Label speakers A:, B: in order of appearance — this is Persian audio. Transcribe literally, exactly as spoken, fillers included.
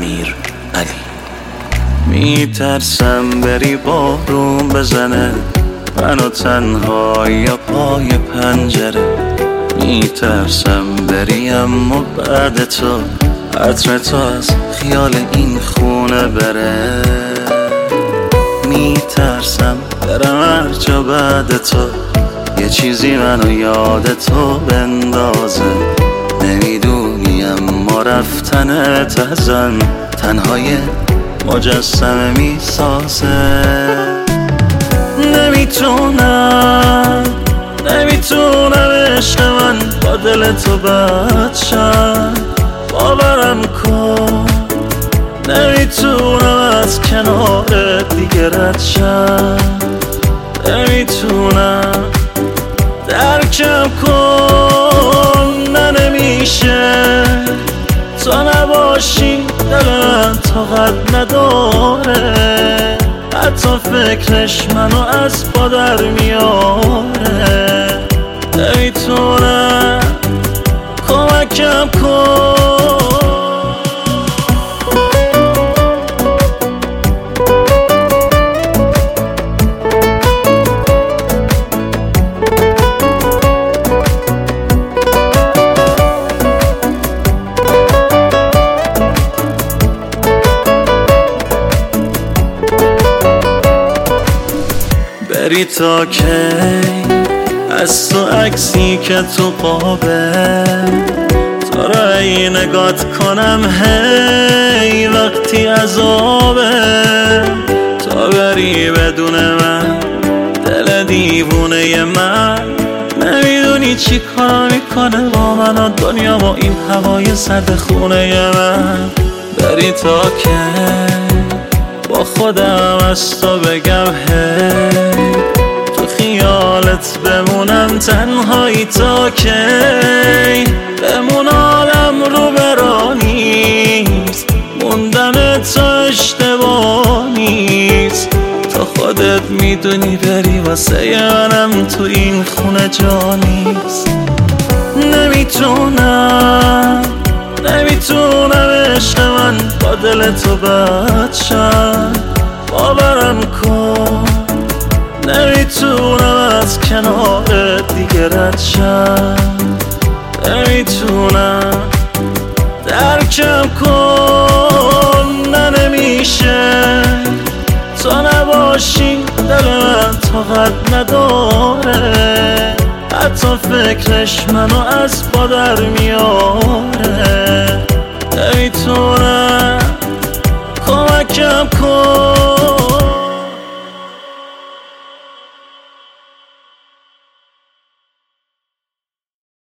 A: امیر علی.
B: میترسم بری بارون بزنه منو تنهایی پای پنجره، میترسم بری اما بعد تو عطر تو از خیال این خونه بره، میترسم برم هر جا بعد تو یه چیزی منو یاد تو بندازه، نمیدونی اما رفتنت ازم تنهای مجسمه میسازه. نمیتونم نمیتونم عشق من با دل تو بد شم، باورم کن نمیتونم از کنارت دیگه رد شم، نمیتونم درکم کن، نه نمیشه تو نباشی دل من طاقت نداره، حتی فکرش منو از پا در میاره، نمیتونم کمکم کن. بری تا کی از تو عکسی که تو قابه تو را ای نگات کنم هی وقتی عذابه، تا بری بدون من دل دیوونه من نمیدونی چی کار میکنه با من و دنیا با این هوای سرد خونه من. بری تا کی با خودم از تو بگم هی تو خیالت بمونم تنهایی تا کی، بمون آدم رو برا نیست، موندن تو اشتباه نیست، تو خودت میدونی بری واسه منم تو این خونه جا نیست. نمیتونم نمیتونم عشق من با دل تو بد شم، باورم کن نمیتونم از کنارت دیگه رد شم، نمیتونم درکم کن، نه نمیشه تو نباشی دل من طاقت نداره، حتی فکرش منو از پا در میاره،